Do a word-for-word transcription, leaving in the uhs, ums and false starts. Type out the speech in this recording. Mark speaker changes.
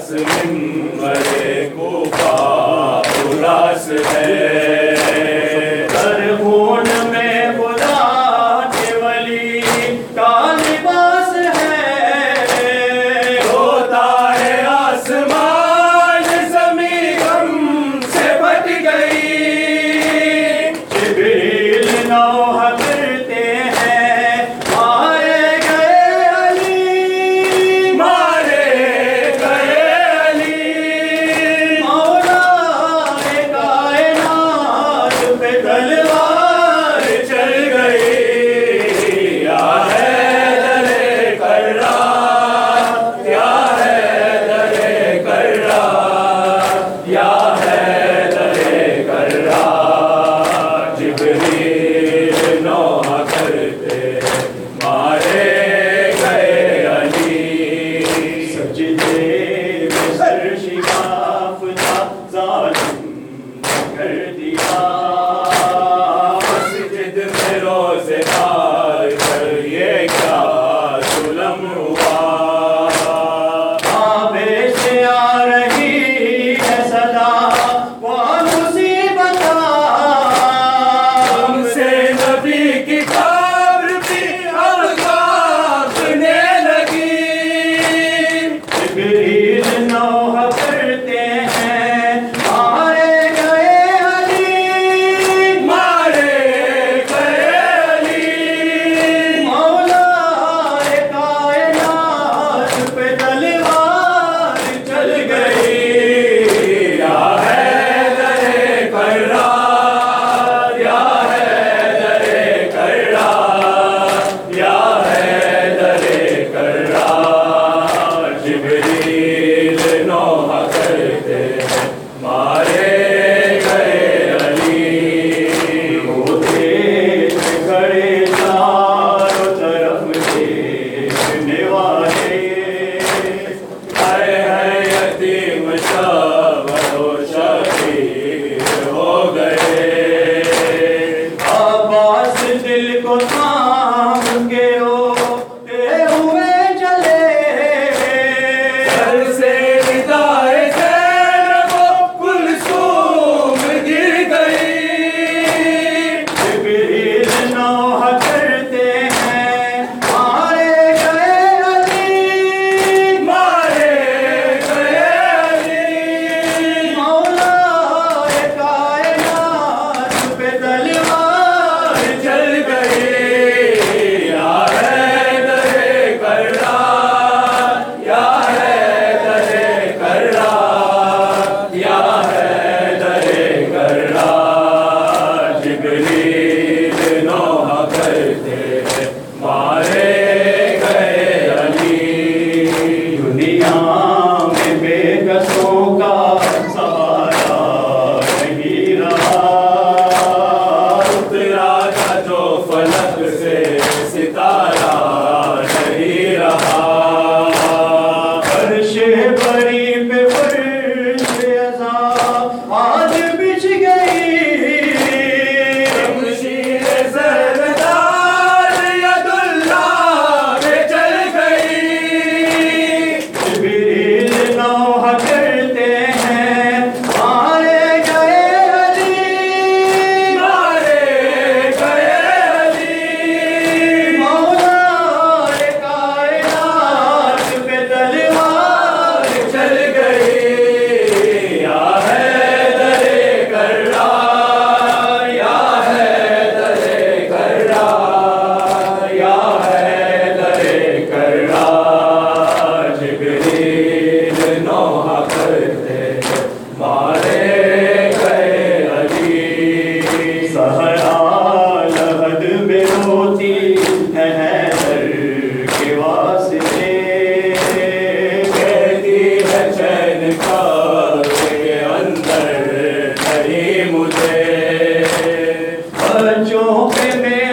Speaker 1: عباس منبر کوفہ اراس ہے، در خون میں خدا کے ولی کا لباس ہے، ہوتا ہے آسمان زمین غم سے پھٹ گئی، جبریل نوحہ کرتے ہیں مارے گئے علی، مارے گئے علی، مولا کائنات پہ تلوار چل گئی، یا حیدر کرار، یا حیدر کرار، یا حیدر کرار، جبریل نوحہ کرتے مارے گئے علی، سجدے میں سر شکاف تھا ظالم کر دیا، مسجد میں روزے دار کر یہ کیا ظلم ہوا، کعبے سے آ رہی ہے صدا وہ مصیبت، ہم سے نبی کی قبر بھی اب کانپنے لگی، جبریل نوحہ کرتے ہیں مارے گئے علی، مارے گئے علی، مولا کائنات پہ تلوار چل گئی، یا حیدر کرار، یا حیدر کرار، یا حیدر کرار، جبریل نوحہ کرتے مارے گئے علی، ہوتے کھڑے چاروں طرف دیکھنے والے، ہائے ہائے یتیم شاور و شبیر ہو گئے، عباس دل کو تھام کے روتے ہوئے چلے، سر سے ندائے زینب و کلثوم گر گئی، جبریل نوحہ کرتے ہیں مارے گئے علی، مارے گئے علی، مولا کائنات پہ تلوار چل گئی، یا حیدر کرار، یا حیدر کرار، یا حیدر کرار، جبریل نوحہ کرتے مارے گئے علی، دنیا میں بے کسوں کا سہارا نہیں رہا، اترا تھا جو فلک سے ستارہ نہیں رہا، عرش بری پہ فرش عذاب آج بچھ گئی، شمشیر زردار ید اللہ میں چل گئی، جبریل نوحہ کرتے ہیں مارے گئے علی، مارے گئے علی، مولا کائنات پہ تلوار چل گئی، یا حیدر کرار، یا حیدر کرار، یا حیدر کرار، جبریل نوحہ کرتے مارے گئے علی، صحرا لحد میں روتی ہے حیدر کے واسطے، کہتی ہے چین کا کے اندر نہیں مجھے، بچوں پہ